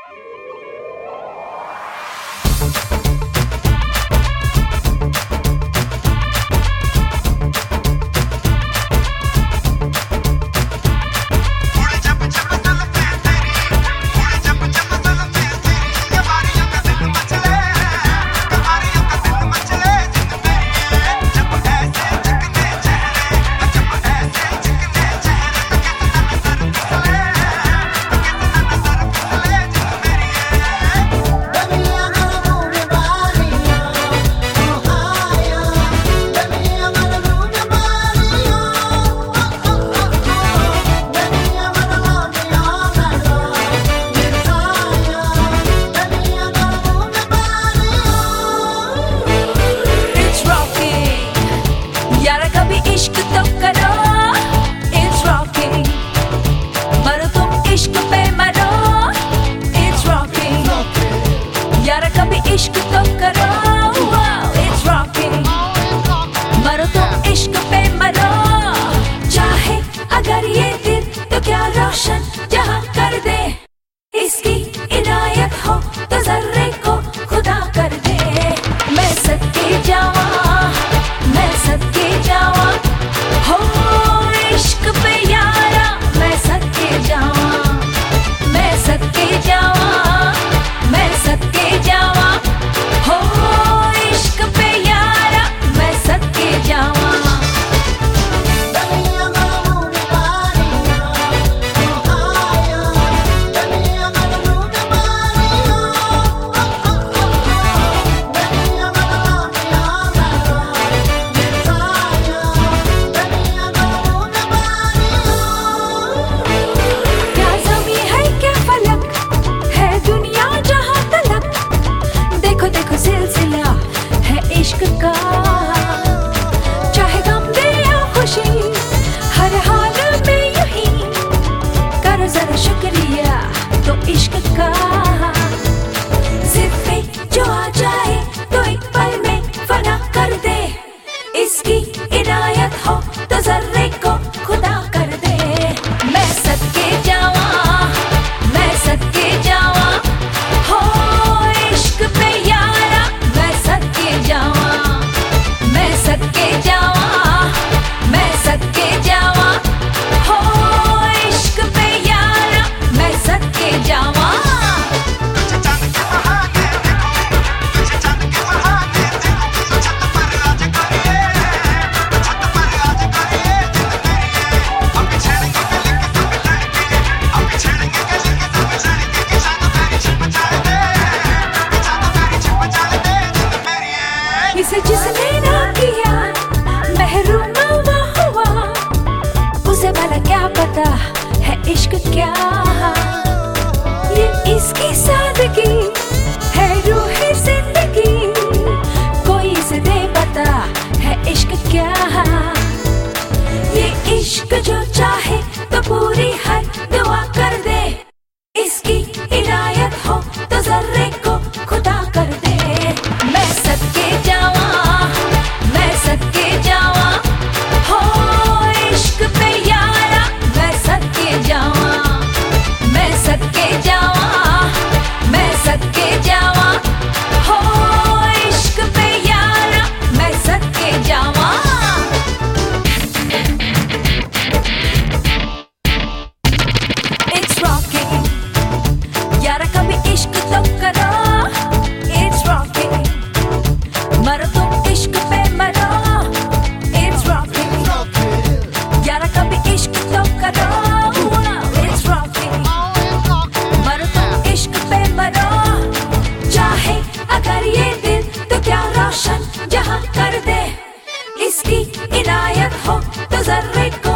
इश्क तो करो, it's rocking। मरो तुम इश्क पे मरो, चाहे अगर ये दिल तो क्या रोशन जहां कर दे। इसकी इनायत हो तो जर्रे को खुदा कर दे। मैं सदके जावा, मैं सदके जावा, हो इश्क पे यारा मैं सदके जावा, मैं सदके जावा, मैं सदके जावा, हो इश्क पे यारा मैं सदके जावा। इश्क का चाहे गम दे या खुशी, हर हाल में यूं ही करो जरा शुक्रिया तो इश्क का। सिर्फ जो आ जाए तो एक पल में फना कर दे। इसकी इनायत हो तो जर्रे को खुदा कर दे। मैं सदके जावा, मैं सदके जावा, हो इश्क पे यारा मैं सदके जावा, मैं सदके जावा, मैं सदके जावा, हो इश्क पे यारा मैं सदके जावा। इसे जिसने ना किया महरूम वो हुआ, उसे भला क्या पता है इश्क क्या। ये इसकी सादगी है रूह जिंदगी, कोई इसे दे पता है इश्क क्या। ये इश्क जो चाहे तो पूरी हर दुआ कर दे। इसकी इनायत हो तो जर्रे को खुदा कर दे। मैं सदके जावा, मैं सदके जावा, हो इश्क पे यारा मैं सदके जावा, मैं सदके जावा, मैं सदके जावा, हो इश्क पे यारा मैं सदके जावा। It's rocking, यारा कभी इश्क तो करो। It's rocking, मरो तुम इश्क पे मरो। It's rocking, यारा कभी इश्क तो करो। It's rocking, मरो तुम इश्क पे मरो, चाहे अगर ये दिल तो क्या रोशन जहां कर दे। इसकी इनायत हो तो जर्रे को